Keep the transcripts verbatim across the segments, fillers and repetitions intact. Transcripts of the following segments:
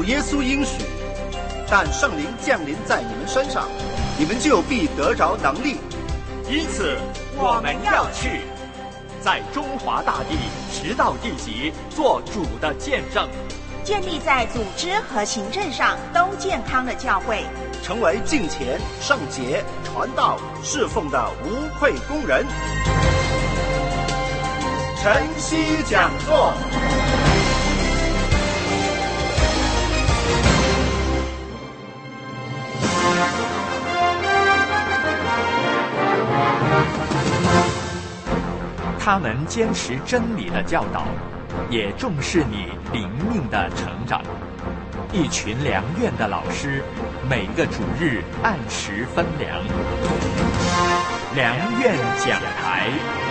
主耶稣应许，但圣灵降临在你们身上，你们就必得着能力。 因此我们要去，在中华大地直到地极做主的见证， 建立在组织和行政上都健康的教会， 成为敬虔、圣洁、传道、侍奉的无愧工人。晨曦讲座。 他们坚持真理的教导，也重视你灵命的成长。一群良院的老师，每个主日按时分粮。良院讲台。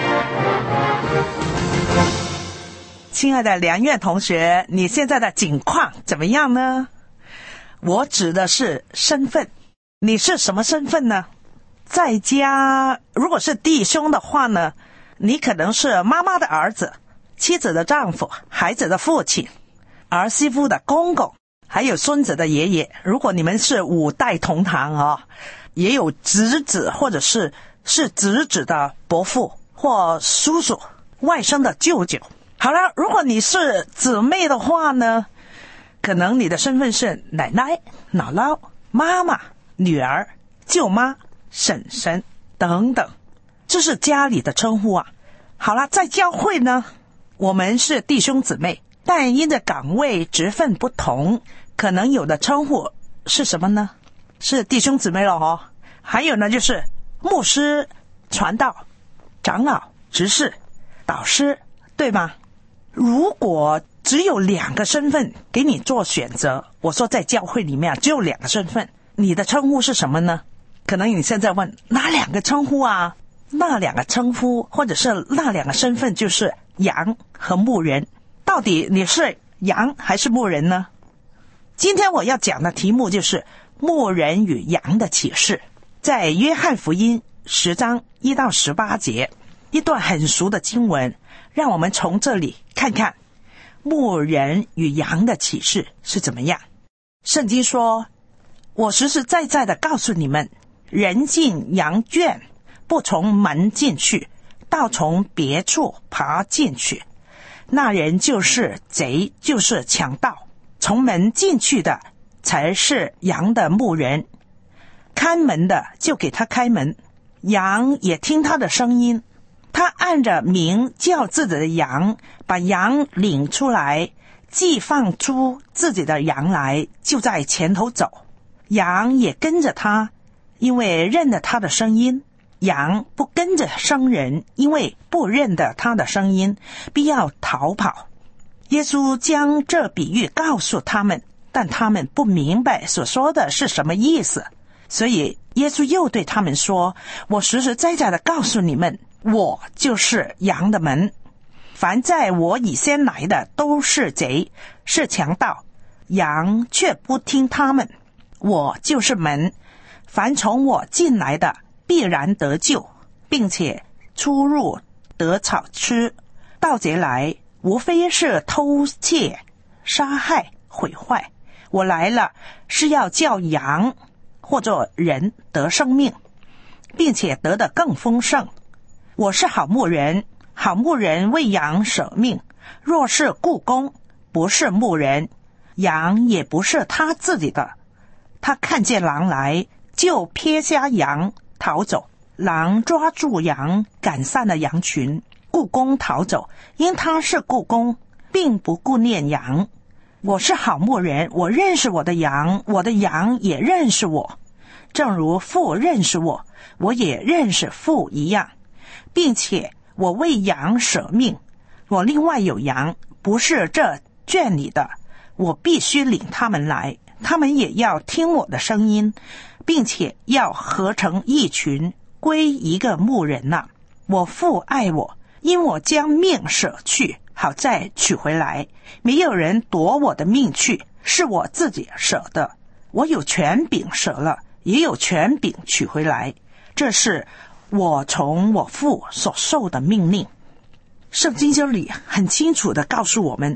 亲爱的良院同学，你现在的境况怎么样呢？我指的是身份，你是什么身份呢？在家，如果是弟兄的话呢，你可能是妈妈的儿子，妻子的丈夫，孩子的父亲，儿媳妇的公公，还有孙子的爷爷。如果你们是五代同堂哦，也有侄子或者是是侄子的伯父或叔叔，外甥的舅舅。好了，如果你是姊妹的话呢，可能你的身份是奶奶、姥姥、妈妈、女儿、舅妈、婶婶等等，这是家里的称呼啊。好了，在教会呢，我们是弟兄姊妹，但因着岗位职分不同，可能有的称呼是什么呢？是弟兄姊妹了哦。还有呢，就是牧师、传道、长老、执事、导师，对吗？如果只有两个身份给你做选择，我说在教会里面只有两个身份，你的称呼是什么呢？可能你现在问哪两个称呼啊？那两个称呼或者是那两个身份就是羊和牧人。到底你是羊还是牧人呢？今天我要讲的题目就是牧人与羊的启示，在约翰福音十章一到十八节，一段很熟的经文，让我们从这里看看牧人与羊的启示是怎么样。圣经说，我实实在在的告诉你们，人进羊圈，不从门进去，倒从别处爬进去，那人就是贼，就是强盗。从门进去的才是羊的牧人，看门的就给他开门，羊也听他的声音，他按着名叫自己的羊，把羊领出来，既放出自己的羊来，就在前头走，羊也跟着他，因为认得他的声音。羊不跟着生人，因为不认得他的声音，必要逃跑。耶稣将这比喻告诉他们，但他们不明白所说的是什么意思，所以耶稣又对他们说，我实实在在的告诉你们，我就是羊的门。凡在我以先来的都是贼，是强盗，羊却不听他们。我就是门，凡从我进来的必然得救，并且出入得草吃。盗贼来，无非是偷窃、杀害、毁坏。我来了，是要叫羊或者人得生命，并且得得更丰盛。我是好牧人，好牧人为羊舍命。若是雇工，不是牧人，羊也不是他自己的。他看见狼来，就撇下羊逃走，狼抓住羊，赶散了羊群，雇工逃走，因他是雇工，并不顾念羊。我是好牧人，我认识我的羊，我的羊也认识我，正如父认识我，我也认识父一样，并且我为羊舍命。我另外有羊，不是这圈里的，我必须领他们来，他们也要听我的声音，并且要合成一群，归一个牧人了。我父爱我，因我将命舍去，好再取回来。没有人夺我的命去，是我自己舍的。我有权柄舍了，也有权柄取回来，这是我从我父所受的命令。圣经这里很清楚地告诉我们，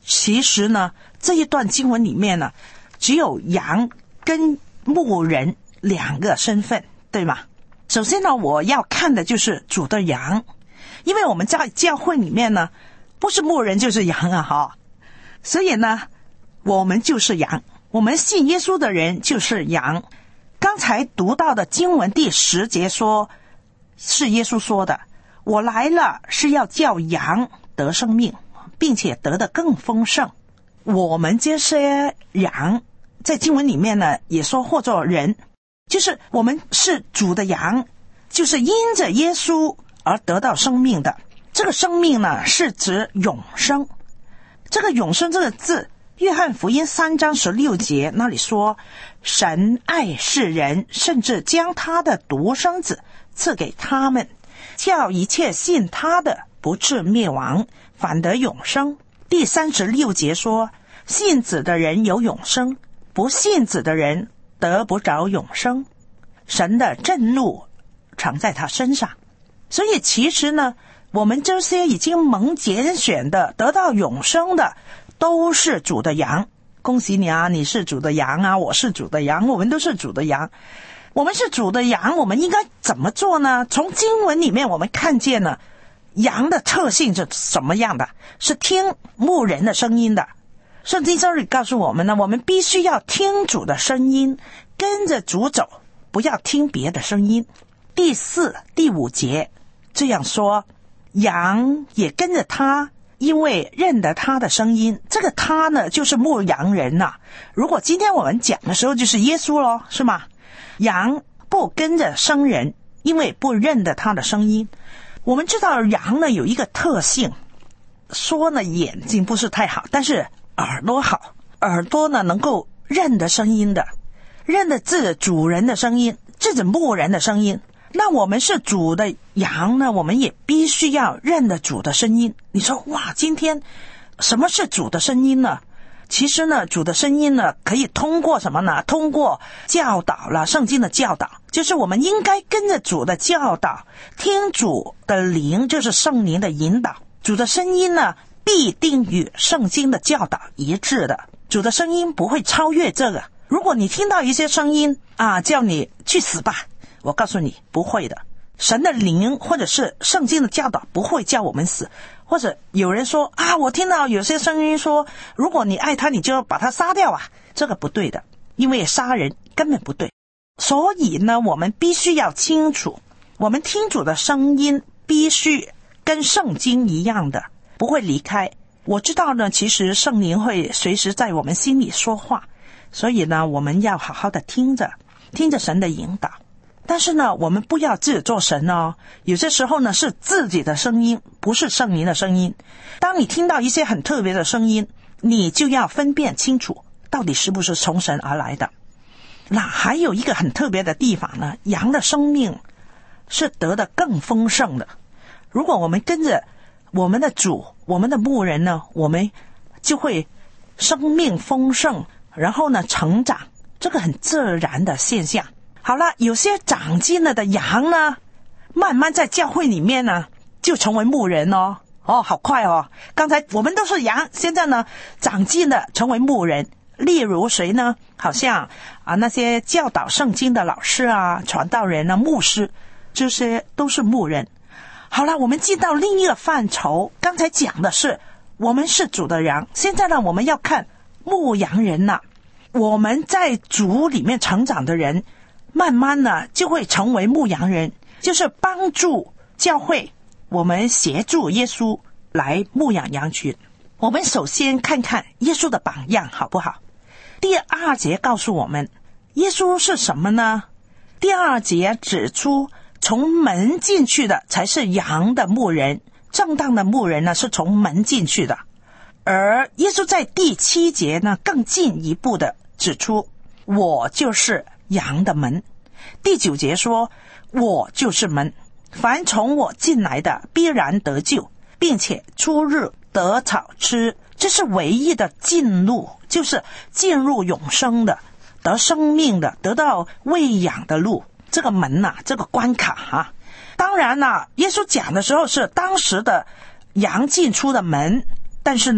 其实呢，这一段经文里面呢，只有羊跟牧人两个身份，对吗？首先呢，我要看的就是主的羊，因为我们在教会里面呢，不是牧人就是羊啊哈，所以呢，我们就是羊，我们信耶稣的人就是羊。刚才读到的经文第十节说，是耶稣说的，我来了是要叫羊得生命，并且得得更丰盛。我们这些羊在经文里面呢也说或者人，就是我们是主的羊，就是因着耶稣而得到生命的。这个生命呢是指永生。这个永生这个字，约翰福音三章十六节那里说，神爱世人，甚至将他的独生子赐给他们，叫一切信他的不至灭亡，反得永生。第三十六节说，信子的人有永生，不信子的人得不着永生。神的震怒常在他身上。所以其实呢，我们这些已经蒙拣选的得到永生的都是主的羊。恭喜你啊，你是主的羊啊，我是主的羊，我们都是主的羊。我们是主的羊，我们应该怎么做呢？从经文里面我们看见了羊的特性是什么样的，是听牧人的声音的。圣经这里告诉我们呢，我们必须要听主的声音，跟着主走，不要听别的声音。第四、第五节这样说，羊也跟着他，因为认得他的声音。这个他呢，就是牧羊人呐、啊。如果今天我们讲的时候，就是耶稣咯，是吗？羊不跟着生人，因为不认得他的声音。我们知道羊呢有一个特性，说呢眼睛不是太好，但是耳朵好，耳朵呢能够认得声音的，认得自己主人的声音，自己牧人的声音。那我们是主的羊呢，我们也必须要认得主的声音。你说哇，今天什么是主的声音呢？其实呢，主的声音呢可以通过什么呢？通过教导了，圣经的教导，就是我们应该跟着主的教导，听主的灵，就是圣灵的引导。主的声音呢必定与圣经的教导一致的，主的声音不会超越这个。如果你听到一些声音啊，叫你去死吧，我告诉你不会的。神的灵或者是圣经的教导不会叫我们死。或者有人说啊，我听到有些声音说，如果你爱他，你就要把他杀掉啊，这个不对的，因为杀人根本不对。所以呢，我们必须要清楚，我们听主的声音必须跟圣经一样的，不会离开。我知道呢，其实圣灵会随时在我们心里说话，所以呢，我们要好好的听着，听着神的引导。但是呢，我们不要自己做神哦。有些时候呢，是自己的声音，不是圣灵的声音。当你听到一些很特别的声音，你就要分辨清楚，到底是不是从神而来的。那还有一个很特别的地方呢，羊的生命是得的更丰盛的。如果我们跟着我们的主，我们的牧人呢，我们就会生命丰盛，然后呢成长，这个很自然的现象。好了，有些长进了的羊呢，慢慢在教会里面呢就成为牧人哦。哦，好快哦！刚才我们都是羊，现在呢长进了成为牧人。例如谁呢？好像啊那些教导圣经的老师啊、传道人啊、牧师，这些都是牧人。好了，我们进到另一个范畴，刚才讲的是我们是主的羊，现在呢我们要看牧羊人呐。我们在主里面成长的人，慢慢呢就会成为牧羊人，就是帮助教会，我们协助耶稣来牧养羊群。我们首先看看耶稣的榜样好不好？第二节告诉我们耶稣是什么呢？第二节指出从门进去的才是羊的牧人，正当的牧人呢是从门进去的。而耶稣在第七节呢更进一步的指出，我就是羊的门。第九节说，我就是门，凡从我进来的必然得救，并且出入得草吃。这是唯一的进路，就是进入永生的，得生命的，得到喂养的路。这个门啊，这个关卡啊，当然啦、啊，耶稣讲的时候是当时的羊进出的门，但是呢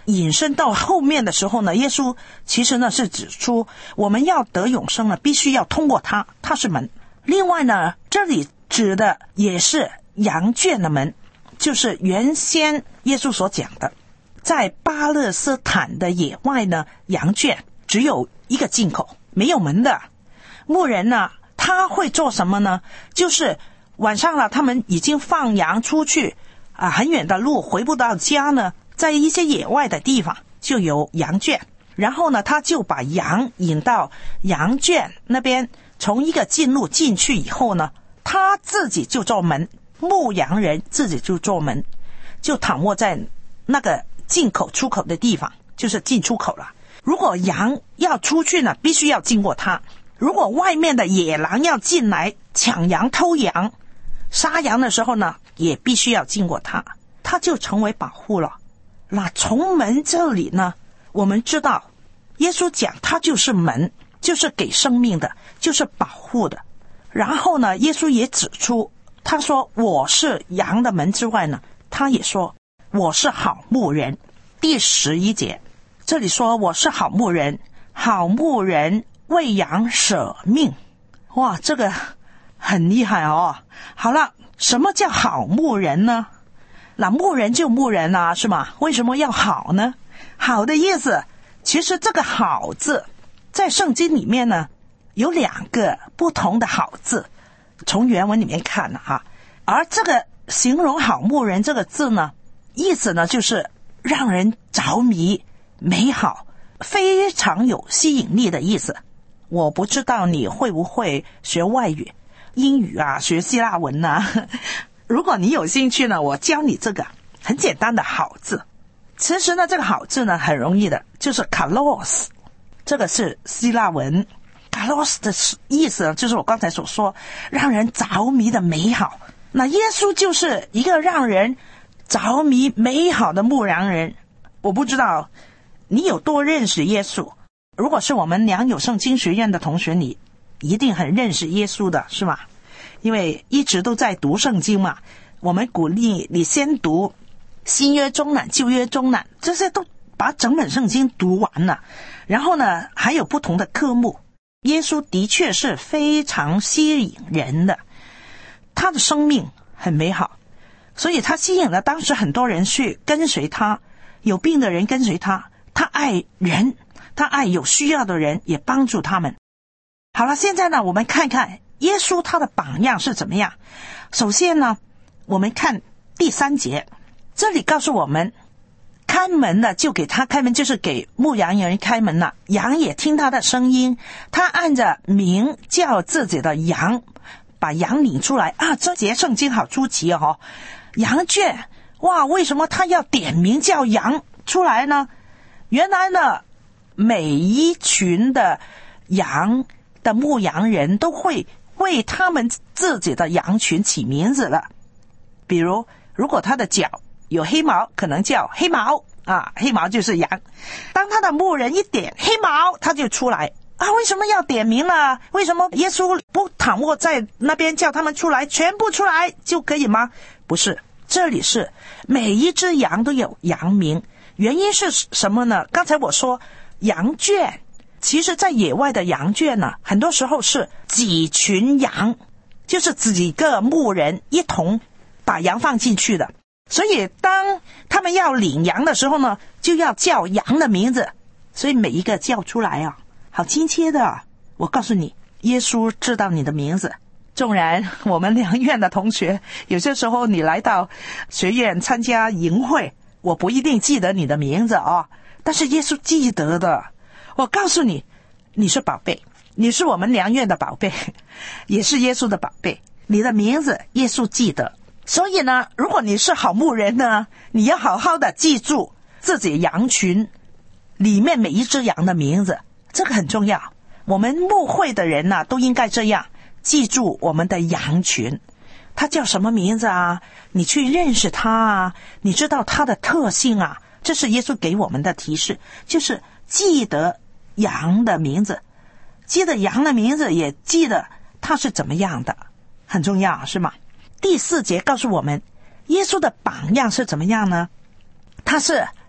引申到后面的时候呢，耶稣其实呢是指出我们要得永生呢，必须要通过他，他是门。另外呢，这里指的也是羊圈的门，就是原先耶稣所讲的，在巴勒斯坦的野外呢，羊圈只有一个进口，没有门的。牧人呢，他会做什么呢？就是晚上了，他们已经放羊出去啊，很远的路回不到家呢，在一些野外的地方就有羊圈，然后呢，他就把羊引到羊圈那边，从一个进路进去以后呢，他自己就做门，牧羊人自己就做门，就躺卧在那个进口出口的地方，就是进出口了。如果羊要出去呢，必须要经过他。如果外面的野狼要进来抢羊偷羊杀羊的时候呢，也必须要经过他，他就成为保护了。那从门这里呢，我们知道耶稣讲他就是门，就是给生命的，就是保护的。然后呢，耶稣也指出，他说我是羊的门之外呢，他也说我是好牧人。第十一节这里说我是好牧人，好牧人为羊舍命。哇，这个很厉害哦。好了，什么叫好牧人呢？那牧人就牧人啊，是吗？为什么要好呢？好的意思，其实这个好字在圣经里面呢有两个不同的好字，从原文里面看了哈。而这个形容好牧人这个字呢，意思呢就是让人着迷、美好、非常有吸引力的意思。我不知道你会不会学外语，英语啊，学希腊文啊。如果你有兴趣呢，我教你这个很简单的好字。其实呢，这个好字呢很容易的，就是 kalos， 这个是希腊文。kalos 的意思呢，就是我刚才所说，让人着迷的美好。那耶稣就是一个让人着迷美好的牧羊人。我不知道你有多认识耶稣，如果是我们良友圣经学院的同学，你一定很认识耶稣的，是吗？因为一直都在读圣经嘛，我们鼓励你先读新约中南、旧约中南，这些都把整本圣经读完了。然后呢，还有不同的科目。耶稣的确是非常吸引人的，他的生命很美好，所以他吸引了当时很多人去跟随他，有病的人跟随他，他爱人，他爱有需要的人，也帮助他们。好了，现在呢，我们看看耶稣他的榜样是怎么样。首先呢，我们看第三节，这里告诉我们，开门的就给他开门，就是给牧羊人开门了，羊也听他的声音，他按着名叫自己的羊，把羊领出来啊。这节圣经好出奇哦，羊圈，哇，为什么他要点名叫羊出来呢？原来呢，每一群的羊的牧羊人都会为他们自己的羊群起名字了。比如如果他的脚有黑毛，可能叫黑毛啊，黑毛就是羊。当他的牧人一点黑毛，他就出来啊。为什么要点名呢？为什么耶稣不躺卧在那边叫他们出来，全部出来就可以吗？不是，这里是每一只羊都有羊名。原因是什么呢？刚才我说羊圈，其实在野外的羊圈呢，很多时候是几群羊，就是几个牧人一同把羊放进去的。所以当他们要领羊的时候呢，就要叫羊的名字，所以每一个叫出来啊，好亲切的。我告诉你，耶稣知道你的名字。纵然我们良院的同学，有些时候你来到学院参加营会，我不一定记得你的名字啊，但是耶稣记得的。我告诉你，你是宝贝，你是我们良院的宝贝，也是耶稣的宝贝，你的名字耶稣记得。所以呢，如果你是好牧人呢，你要好好的记住自己羊群里面每一只羊的名字，这个很重要。我们牧会的人呢，都应该这样记住我们的羊群，他叫什么名字啊？你去认识他啊，你知道他的特性啊。这是耶稣给我们的提示，就是记得羊的名字，记得羊的名字，也记得他是怎么样的，很重要，是吗？第四节告诉我们，耶稣的榜样是怎么样呢？他是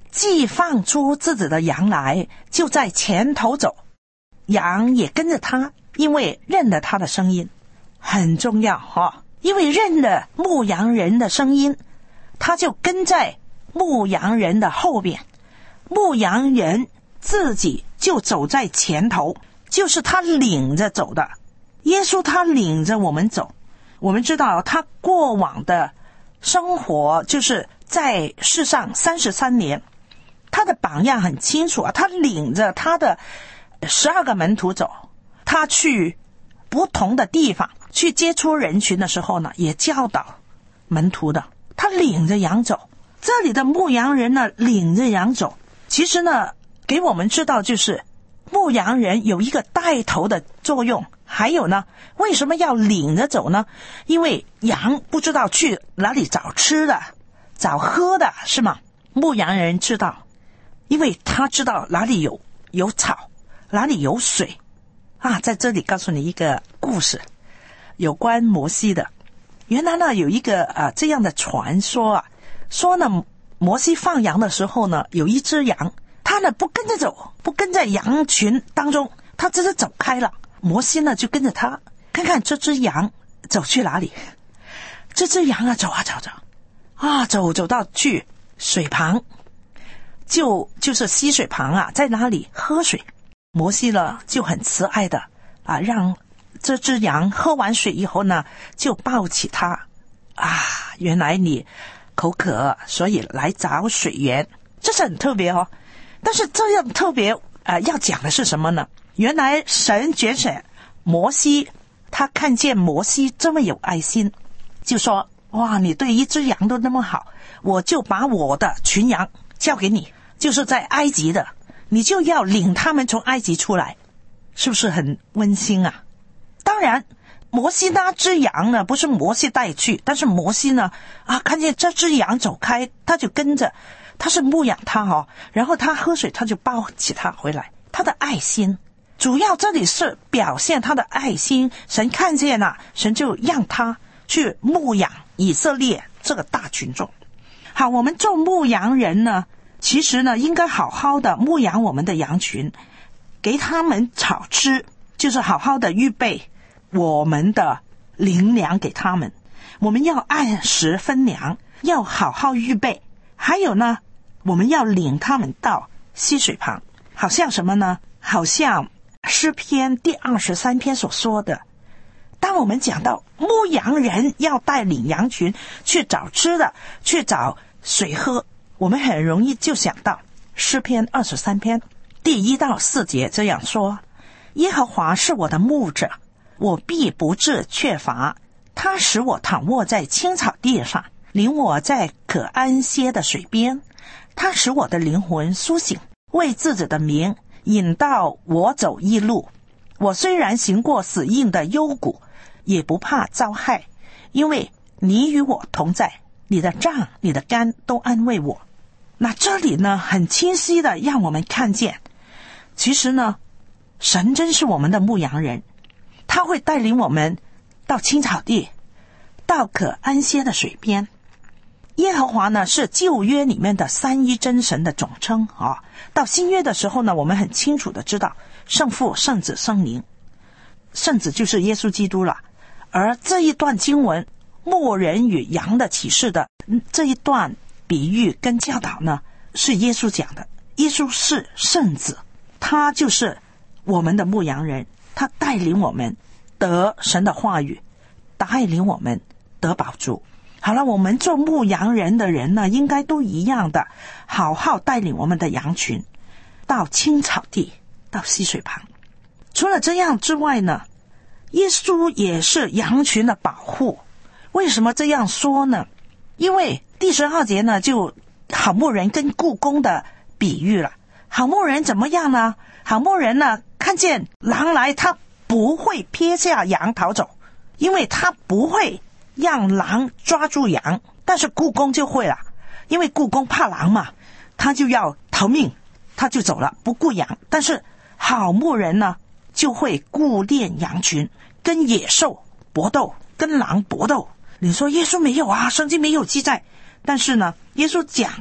既放出自己的羊来，就在前头走，羊也跟着他，因为认得他的声音。很重要哈、哦，因为认得牧羊人的声音，他就跟在牧羊人的后边，牧羊人自己就走在前头，就是他领着走的。耶稣他领着我们走，我们知道他过往的生活就是在世上三十三年，他的榜样很清楚啊，他领着他的十二个门徒走，他去不同的地方去接触人群的时候呢，也教导门徒的，他领着羊走。这里的牧羊人呢，领着羊走，其实呢给我们知道就是牧羊人有一个带头的作用。还有呢，为什么要领着走呢？因为羊不知道去哪里找吃的找喝的，是吗？牧羊人知道，因为他知道哪里有有草，哪里有水啊。在这里告诉你一个故事，有关摩西的。原来呢有一个啊这样的传说啊，说呢摩西放羊的时候呢，有一只羊，他呢不跟着走，不跟在羊群当中，他只是走开了。摩西呢就跟着他，看看这只羊走去哪里。这只羊啊走啊走走啊走走到去水旁，就就是溪水旁啊，在哪里喝水。摩西呢就很慈爱的啊，让这只羊喝完水以后呢，就抱起它啊，原来你口渴，所以来找水源，这是很特别哦。但是这样特别啊，要讲的是什么呢？原来神拣选摩西，他看见摩西这么有爱心，就说哇，你对一只羊都那么好，我就把我的群羊交给你，就是在埃及的，你就要领他们从埃及出来，是不是很温馨啊？当然摩西那只羊呢不是摩西带去，但是摩西呢啊，看见这只羊走开，他就跟着，他是牧养他哦，然后他喝水，他就抱起他回来，他的爱心主要这里是表现他的爱心。神看见了，神就让他去牧养以色列这个大群众。好，我们做牧羊人呢，其实呢应该好好的牧养我们的羊群，给他们草吃，就是好好的预备我们的灵粮给他们，我们要按时分粮，要好好预备。还有呢，我们要领他们到溪水旁，好像什么呢？好像诗篇第二十三篇所说的，当我们讲到牧羊人要带领羊群去找吃的，去找水喝，我们很容易就想到诗篇二十三篇第一到四节这样说：耶和华是我的牧者，我必不致缺乏，他使我躺卧在青草地上，领我在可安歇的水边，他使我的灵魂苏醒，为自己的名引导我走义路。我虽然行过死荫的幽谷，也不怕遭害，因为你与我同在，你的杖你的竿都安慰我。那这里呢很清晰的让我们看见，其实呢神真是我们的牧羊人，他会带领我们到青草地，到可安歇的水边。耶和华呢是旧约里面的三一真神的总称啊。到新约的时候呢，我们很清楚的知道圣父、圣子、圣灵，圣子就是耶稣基督了。而这一段经文牧人与羊的启示的这一段比喻跟教导呢，是耶稣讲的。耶稣是圣子，他就是我们的牧羊人，他带领我们得神的话语，带领我们得饱足。好了，我们做牧羊人的人呢，应该都一样的，好好带领我们的羊群到青草地，到溪水旁。除了这样之外呢，耶稣也是羊群的保护。为什么这样说呢？因为第十二节呢，就好牧人跟雇工的比喻了。好牧人怎么样呢？好牧人呢，看见狼来，他不会撇下羊逃走，因为他不会让狼抓住羊。但是雇工就会了，因为雇工怕狼嘛，他就要逃命，他就走了，不顾羊。但是好牧人呢，就会顾念羊群，跟野兽搏斗，跟狼搏斗。你说耶稣没有啊，圣经没有记载，但是呢耶稣讲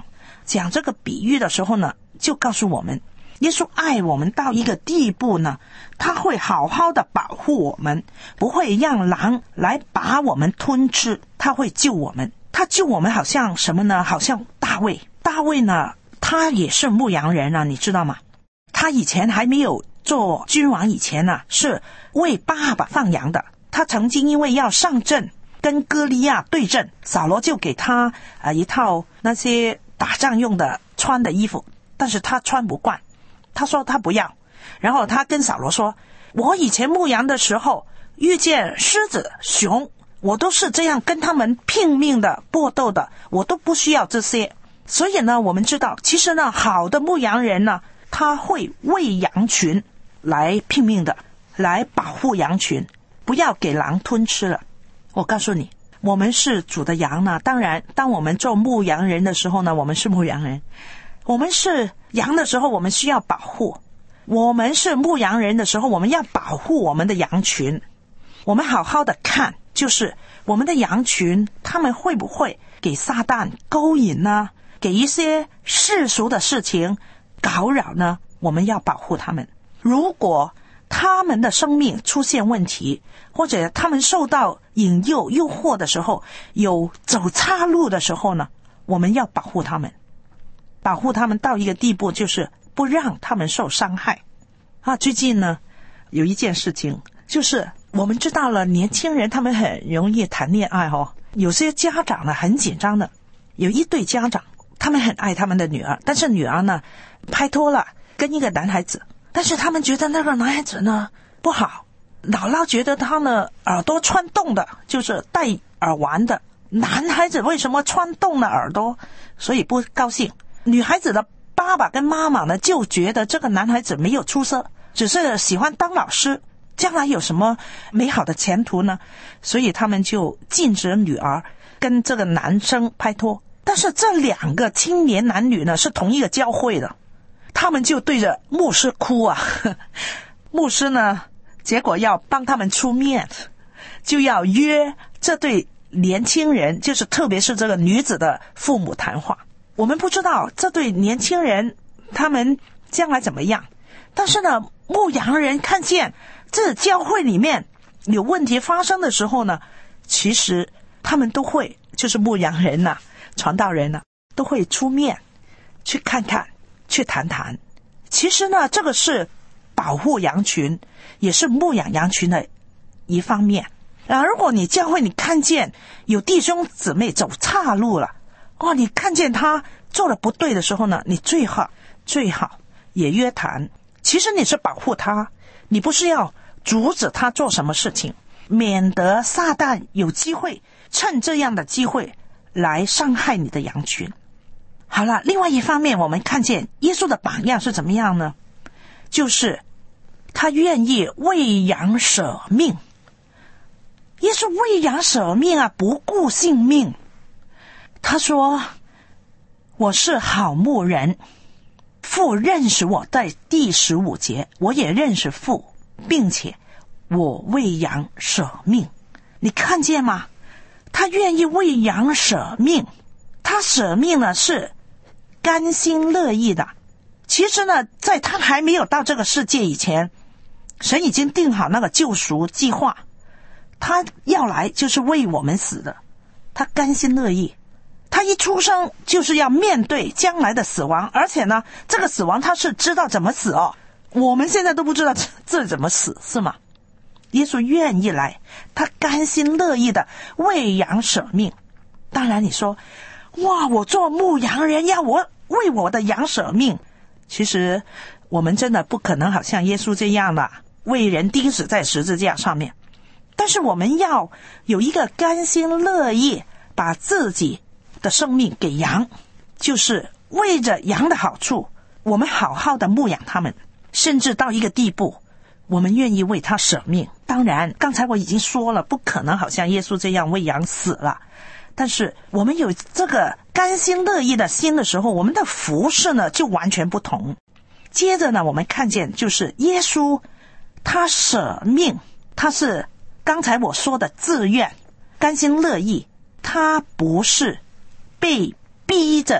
讲这个比喻的时候呢，就告诉我们，耶稣爱我们到一个地步呢，他会好好的保护我们，不会让狼来把我们吞吃，他会救我们。他救我们好像什么呢？好像大卫。大卫呢，他也是牧羊人啊，你知道吗？他以前还没有做君王以前呢，是为爸爸放羊的。他曾经因为要上阵跟歌利亚对阵，扫罗就给他呃一套那些打仗用的穿的衣服，但是他穿不惯，他说他不要。然后他跟扫罗说，我以前牧羊的时候遇见狮子熊，我都是这样跟他们拼命的搏斗的，我都不需要这些。所以呢，我们知道其实呢，好的牧羊人呢，他会为羊群来拼命的来保护羊群，不要给狼吞吃了。我告诉你，我们是主的羊呢，当然当我们做牧羊人的时候呢，我们是牧羊人，我们是羊的时候，我们需要保护。我们是牧羊人的时候，我们要保护我们的羊群。我们好好的看，就是我们的羊群他们会不会给撒旦勾引呢？给一些世俗的事情搞扰呢？我们要保护他们。如果他们的生命出现问题，或者他们受到引诱诱惑的时候，有走岔路的时候呢，我们要保护他们，保护他们到一个地步，就是不让他们受伤害啊。最近呢，有一件事情，就是我们知道了年轻人他们很容易谈恋爱哦，有些家长呢很紧张的，有一对家长他们很爱他们的女儿，但是女儿呢拍拖了跟一个男孩子，但是他们觉得那个男孩子呢不好，姥姥觉得他呢耳朵穿洞的，就是戴耳环的，男孩子为什么穿洞的耳朵，所以不高兴。女孩子的爸爸跟妈妈呢就觉得这个男孩子没有出色，只是喜欢当老师，将来有什么美好的前途呢？所以他们就禁止女儿跟这个男生拍拖。但是这两个青年男女呢是同一个教会的，他们就对着牧师哭啊。牧师呢结果要帮他们出面，就要约这对年轻人，就是特别是这个女子的父母谈话。我们不知道这对年轻人他们将来怎么样，但是呢牧羊人看见这教会里面有问题发生的时候呢，其实他们都会，就是牧羊人呐、啊、传道人呐、啊、都会出面去看看，去谈谈。其实呢这个是保护羊群，也是牧养羊群的一方面啊。如果你教会你看见有弟兄姊妹走岔路了哦，你看见他做了不对的时候呢，你最好最好也约谈。其实你是保护他，你不是要阻止他做什么事情，免得撒旦有机会趁这样的机会来伤害你的羊群。好了，另外一方面我们看见耶稣的榜样是怎么样呢？就是他愿意为羊舍命。耶稣为羊舍命啊，不顾性命。他说，我是好牧人，父认识我，在第十五节，我也认识父，并且我为羊舍命。你看见吗？他愿意为羊舍命，他舍命呢是甘心乐意的。其实呢在他还没有到这个世界以前，神已经定好那个救赎计划，他要来就是为我们死的，他甘心乐意。他一出生就是要面对将来的死亡，而且呢这个死亡他是知道怎么死哦，我们现在都不知道这怎么死，是吗？耶稣愿意来，他甘心乐意的为羊舍命。当然你说，哇，我做牧羊人要我为我的羊舍命，其实我们真的不可能好像耶稣这样的为人钉死在十字架上面，但是我们要有一个甘心乐意把自己的生命给羊，就是为着羊的好处，我们好好的牧养他们，甚至到一个地步我们愿意为他舍命。当然刚才我已经说了，不可能好像耶稣这样为羊死了，但是我们有这个甘心乐意的心的时候，我们的服事呢就完全不同。接着呢我们看见就是耶稣他舍命，他是刚才我说的自愿甘心乐意，他不是被逼着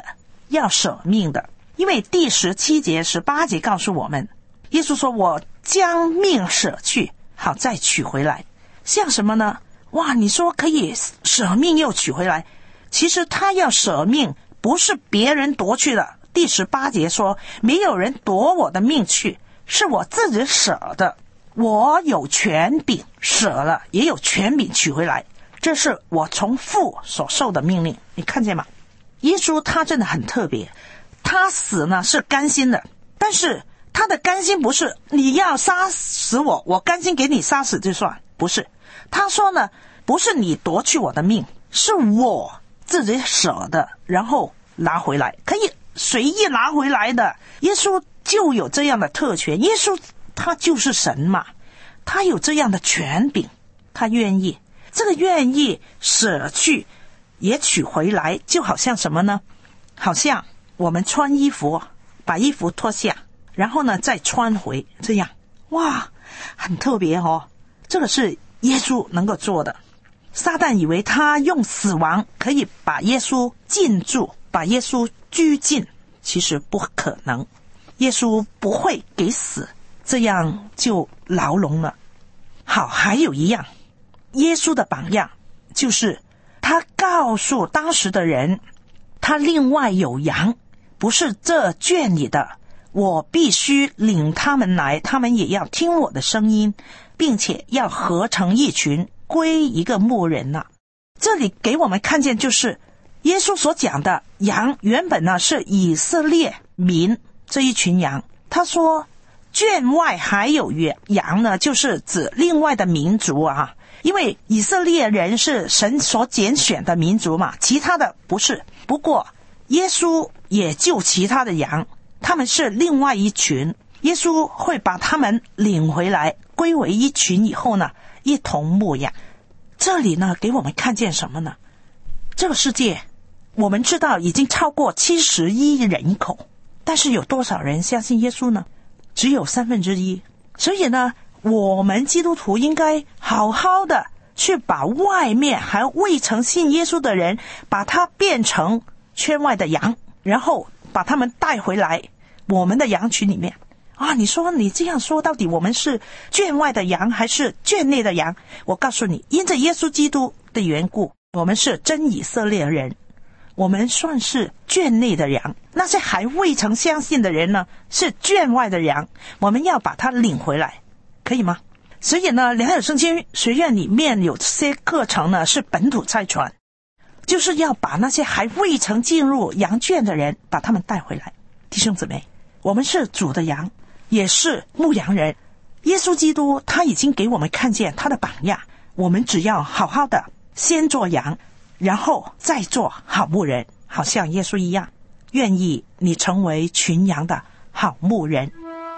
要舍命的。因为第十七节十八节告诉我们，耶稣说我将命舍去，好再取回来。像什么呢？哇，你说可以舍命又取回来，其实他要舍命不是别人夺去的。第十八节说没有人夺我的命去，是我自己舍的，我有权柄舍了，也有权柄取回来，这是我从父所受的命令。你看见吗？耶稣他真的很特别，他死呢是甘心的，但是他的甘心不是你要杀死我，我甘心给你杀死就算，不是。他说呢，不是你夺去我的命，是我自己舍的，然后拿回来，可以随意拿回来的。耶稣就有这样的特权，耶稣他就是神嘛，他有这样的权柄，他愿意，这个愿意舍去也取回来，就好像什么呢？好像我们穿衣服，把衣服脱下，然后呢再穿回，这样，哇，很特别哦。这个是耶稣能够做的。撒旦以为他用死亡可以把耶稣禁住，把耶稣拘禁，其实不可能。耶稣不会给死，这样就牢笼了。好，还有一样，耶稣的榜样就是他告诉当时的人，他另外有羊，不是这圈里的，我必须领他们来，他们也要听我的声音，并且要合成一群，归一个牧人啊。这里给我们看见，就是耶稣所讲的羊原本呢是以色列民这一群羊，他说圈外还有羊呢，就是指另外的民族啊，因为以色列人是神所拣选的民族嘛，其他的不是。不过耶稣也救其他的羊，他们是另外一群，耶稣会把他们领回来，归为一群以后呢，一同牧养。这里呢给我们看见什么呢？这个世界我们知道已经超过七十亿人口，但是有多少人相信耶稣呢？只有三分之一。所以呢，我们基督徒应该好好的去把外面还未曾信耶稣的人，把他变成圈外的羊，然后把他们带回来我们的羊群里面啊。你说你这样说，到底我们是圈外的羊还是圈内的羊？我告诉你，因着耶稣基督的缘故，我们是真以色列人，我们算是圈内的羊。那些还未曾相信的人呢，是圈外的羊，我们要把他领回来，可以吗？所以呢，良友圣经学院里面有些课程呢是本土差传，就是要把那些还未曾进入羊圈的人把他们带回来。弟兄姊妹，我们是主的羊，也是牧羊人。耶稣基督他已经给我们看见他的榜样，我们只要好好的先做羊，然后再做好牧人，好像耶稣一样，愿意你成为群羊的好牧人。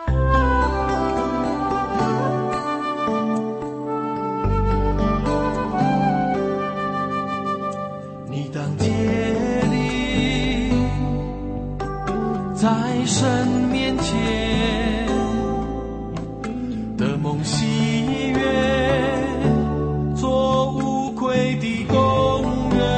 你当竭力在神面前的梦喜悦，做无愧的工人，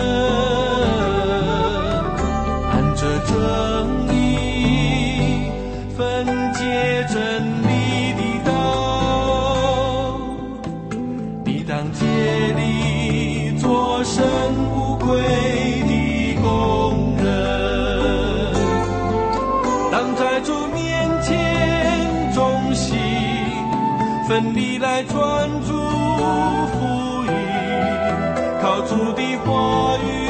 按着正义分解真理的道。你当竭力做神无愧的工人，当在主面前忠心奋力来传主福音，靠主的话语